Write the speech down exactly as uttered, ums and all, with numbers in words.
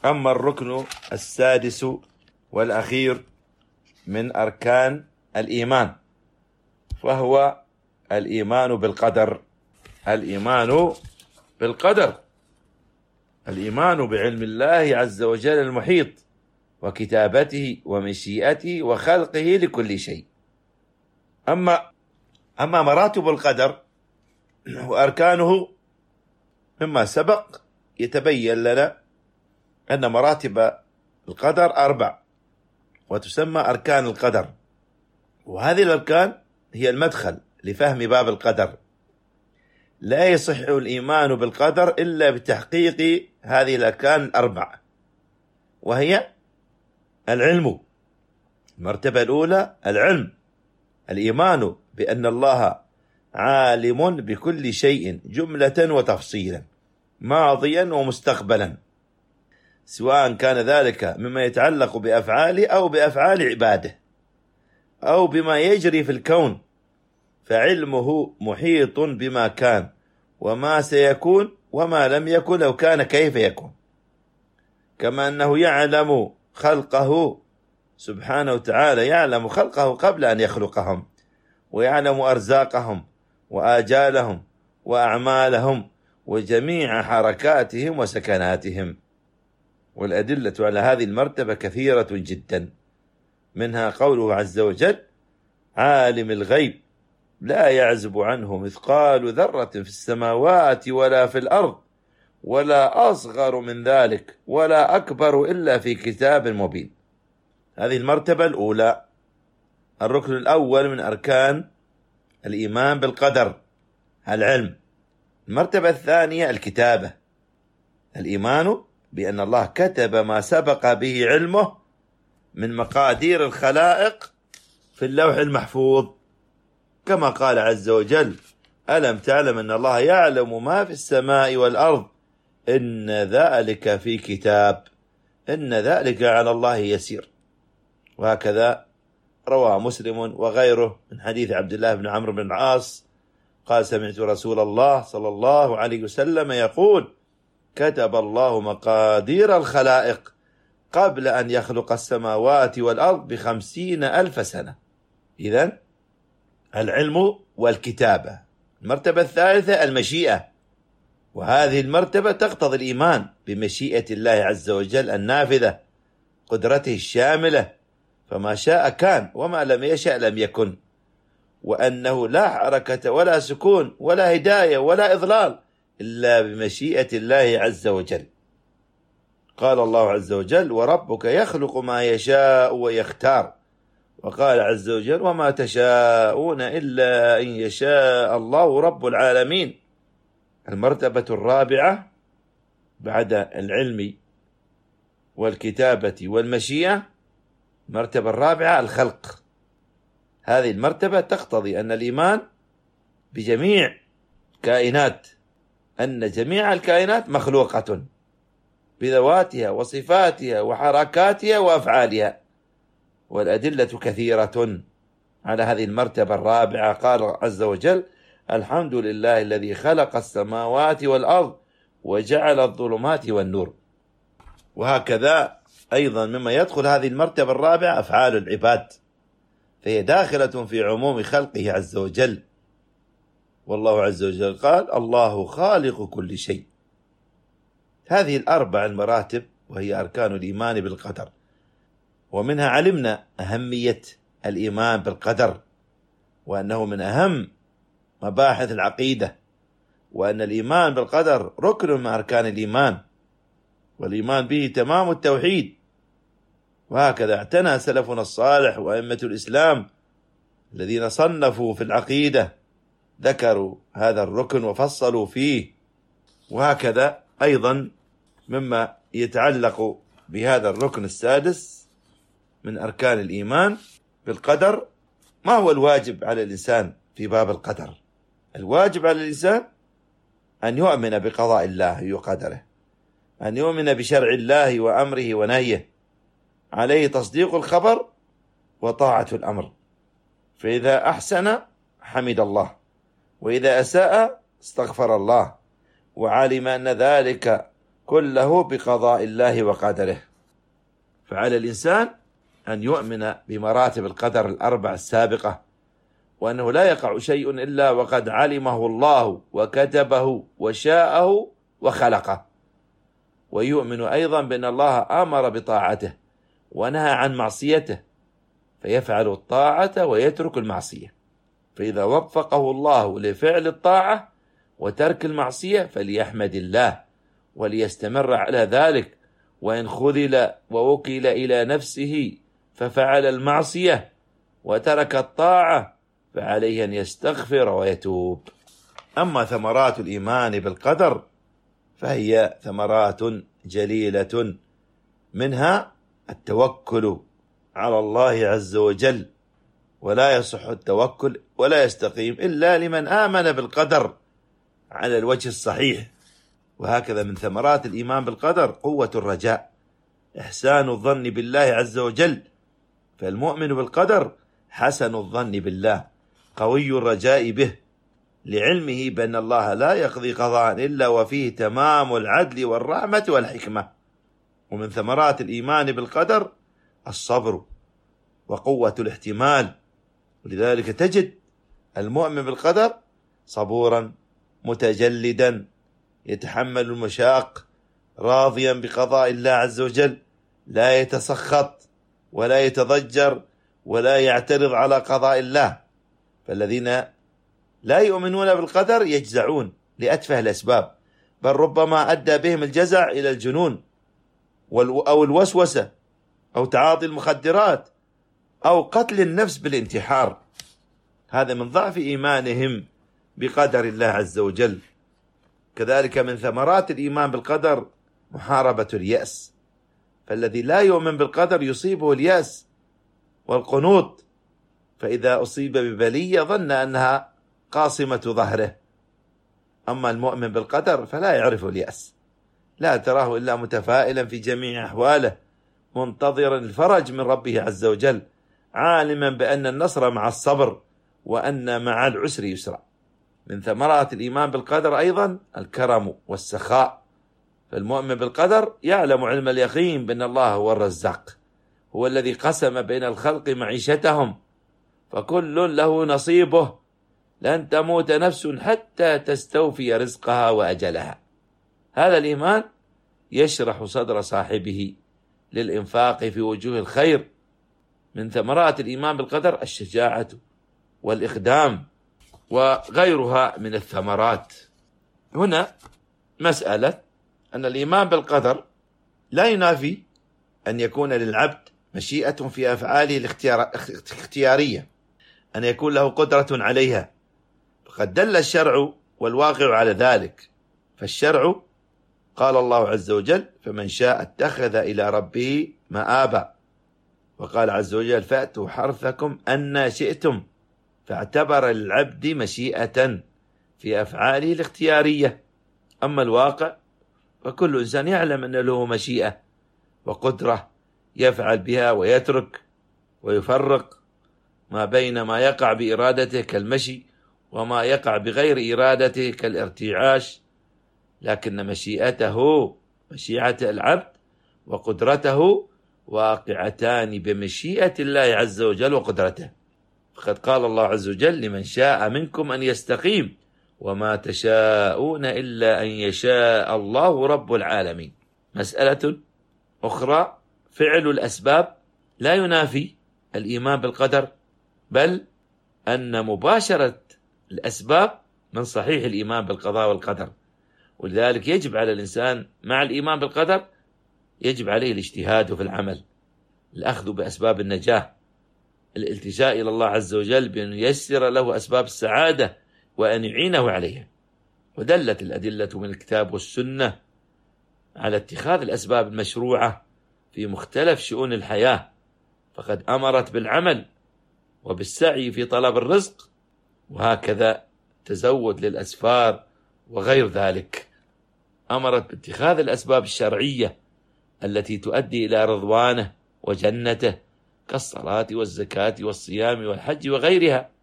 أما الركن السادس والأخير من أركان الإيمان فهو الإيمان بالقدر. الإيمان بالقدر، الإيمان بعلم الله عز وجل المحيط وكتابته ومشيئته وخلقه لكل شيء. أما أما مراتب القدر وأركانه مما سبق يتبين لنا أن مراتب القدر أربع وتسمى أركان القدر، وهذه الأركان هي المدخل لفهم باب القدر. لا يصح الإيمان بالقدر إلا بتحقيق هذه الأركان الأربع، وهي العلم. المرتبة الأولى العلم، الإيمان بأن الله عالم بكل شيء جملة وتفصيلا، ماضيا ومستقبلا، سواء كان ذلك مما يتعلق بأفعاله أو بأفعال عباده أو بما يجري في الكون، فعلمه محيط بما كان وما سيكون وما لم يكن لو كان كيف يكون، كما أنه يعلم خلقه سبحانه وتعالى، يعلم خلقه قبل أن يخلقهم، ويعلم أرزاقهم وآجالهم وأعمالهم وجميع حركاتهم وسكناتهم. والأدلة على هذه المرتبة كثيرة جدا، منها قوله عز وجل: عالم الغيب لا يعزب عنه مثقال ذرة في السماوات ولا في الأرض ولا أصغر من ذلك ولا أكبر إلا في كتاب مبين. هذه المرتبة الأولى، الركن الأول من أركان الإيمان بالقدر، العلم. المرتبة الثانية الكتابة، الإيمان بأن الله كتب ما سبق به علمه من مقادير الخلائق في اللوح المحفوظ، كما قال عز وجل: ألم تعلم أن الله يعلم ما في السماء والأرض إن ذلك في كتاب إن ذلك على الله يسير. وهكذا روى مسلم وغيره من حديث عبد الله بن عمرو بن العاص قال: سمعت رسول الله صلى الله عليه وسلم يقول: كتب الله مقادير الخلائق قبل أن يخلق السماوات والأرض بخمسين ألف سنة. إذن العلم والكتابة. المرتبة الثالثة المشيئة، وهذه المرتبة تقتضي الإيمان بمشيئة الله عز وجل النافذة، قدرته الشاملة، فما شاء كان وما لم يشأ لم يكن، وأنه لا حركة ولا سكون ولا هداية ولا إضلال إلا بمشيئة الله عز وجل. قال الله عز وجل: وربك يخلق ما يشاء ويختار. وقال عز وجل: وما تشاءون إلا أن يشاء الله رب العالمين. المرتبة الرابعة بعد العلم والكتابة والمشيئة، المرتبة الرابعة الخلق. هذه المرتبة تقتضي أن الإيمان بجميع كائنات، أن جميع الكائنات مخلوقة بذواتها وصفاتها وحركاتها وأفعالها، والأدلة كثيرة على هذه المرتبة الرابعة. قال عز وجل: الحمد لله الذي خلق السماوات والأرض وجعل الظلمات والنور. وهكذا أيضا مما يدخل هذه المرتبة الرابعة أفعال العباد، فهي داخلة في عموم خلقه عز وجل. والله عز وجل قال: الله خالق كل شيء. هذه الأربع المراتب وهي أركان الإيمان بالقدر، ومنها علمنا أهمية الإيمان بالقدر، وأنه من أهم مباحث العقيدة، وأن الإيمان بالقدر ركن من أركان الإيمان، والإيمان به تمام التوحيد. وهكذا اعتنى سلفنا الصالح وأئمة الإسلام الذين صنفوا في العقيدة ذكروا هذا الركن وفصلوا فيه. وهكذا أيضا مما يتعلق بهذا الركن السادس من أركان الإيمان بالقدر، ما هو الواجب على الإنسان في باب القدر؟ الواجب على الإنسان أن يؤمن بقضاء الله وقدره، أن يؤمن بشرع الله وأمره ونهيه، عليه تصديق الخبر وطاعة الأمر، فإذا أحسن حمد الله، وإذا أساء استغفر الله، وعلم أن ذلك كله بقضاء الله وقدره. فعلى الإنسان أن يؤمن بمراتب القدر الأربع السابقة، وأنه لا يقع شيء إلا وقد علمه الله وكتبه وشاءه وخلقه. ويؤمن أيضا بأن الله أمر بطاعته ونهى عن معصيته، فيفعل الطاعة ويترك المعصية. فإذا وفقه الله لفعل الطاعة وترك المعصية فليحمد الله وليستمر على ذلك، وإن خذل ووكل إلى نفسه ففعل المعصية وترك الطاعة فعليه أن يستغفر ويتوب. أما ثمرات الإيمان بالقدر فهي ثمرات جليلة، منها التوكل على الله عز وجل، ولا يصح التوكل ولا يستقيم إلا لمن آمن بالقدر على الوجه الصحيح. وهكذا من ثمرات الإيمان بالقدر قوة الرجاء، إحسان الظن بالله عز وجل. فالمؤمن بالقدر حسن الظن بالله، قوي الرجاء به، لعلمه بأن الله لا يقضي قضاء إلا وفيه تمام العدل والرحمة والحكمة. ومن ثمرات الإيمان بالقدر الصبر وقوة الاحتمال، ولذلك تجد المؤمن بالقدر صبورا متجلدا يتحمل المشاق راضيا بقضاء الله عز وجل، لا يتسخط ولا يتضجر ولا يعترض على قضاء الله. فالذين لا يؤمنون بالقدر يجزعون لأتفه الأسباب، بل ربما أدى بهم الجزع إلى الجنون أو الوسوسة أو تعاطي المخدرات أو قتل النفس بالانتحار. هذا من ضعف إيمانهم بقدر الله عز وجل. كذلك من ثمرات الإيمان بالقدر محاربة اليأس، فالذي لا يؤمن بالقدر يصيبه اليأس والقنوط، فإذا أصيب ببلية ظن أنها قاصمة ظهره. أما المؤمن بالقدر فلا يعرف اليأس، لا تراه إلا متفائلا في جميع أحواله، منتظرا الفرج من ربه عز وجل، عالما بأن النصر مع الصبر وأن مع العسر يسرا. من ثمرات الإيمان بالقدر أيضا الكرم والسخاء، فالمؤمن بالقدر يعلم علم اليقين بأن الله هو الرزاق، هو الذي قسم بين الخلق معيشتهم، فكل له نصيبه، لن تموت نفس حتى تستوفي رزقها وأجلها. هذا الإيمان يشرح صدر صاحبه للإنفاق في وجوه الخير. من ثمرات الإيمان بالقدر الشجاعة والإقدام وغيرها من الثمرات. هنا مسألة أن الإيمان بالقدر لا ينافي أن يكون للعبد مشيئة في أفعاله الاختيارية، أن يكون له قدرة عليها، فقد دل الشرع والواقع على ذلك. فالشرع قال الله عز وجل: فمن شاء اتخذ إلى ربه مآبا. وقال عز وجل: فأتوا حرثكم أن شئتم. فاعتبر العبد مشيئة في أفعاله الاختيارية. أما الواقع فكل إنسان يعلم أن له مشيئة وقدرة يفعل بها ويترك ويفرق ما بين ما يقع بإرادته كالمشي وما يقع بغير إرادته كالارتعاش، لكن مشيئته مشيئة العبد وقدرته واقعتان بمشيئة الله عز وجل وقدرته. فقد قال الله عز وجل: لمن شاء منكم أن يستقيم وما تشاءون إلا أن يشاء الله رب العالمين. مسألة أخرى: فعل الأسباب لا ينافي الإيمان بالقدر، بل أن مباشرة الأسباب من صحيح الإيمان بالقضاء والقدر. ولذلك يجب على الإنسان مع الإيمان بالقدر يجب عليه الاجتهاد في العمل، الأخذ بأسباب النجاة، الالتجاء إلى الله عز وجل بأن ييسر له أسباب السعادة وأن يعينه عليها. ودلت الأدلة من الكتاب والسنة على اتخاذ الأسباب المشروعة في مختلف شؤون الحياة، فقد أمرت بالعمل وبالسعي في طلب الرزق، وهكذا تزود للأسفار وغير ذلك. أمرت باتخاذ الأسباب الشرعية التي تؤدي إلى رضوانه وجنته كالصلاة والزكاة والصيام والحج وغيرها.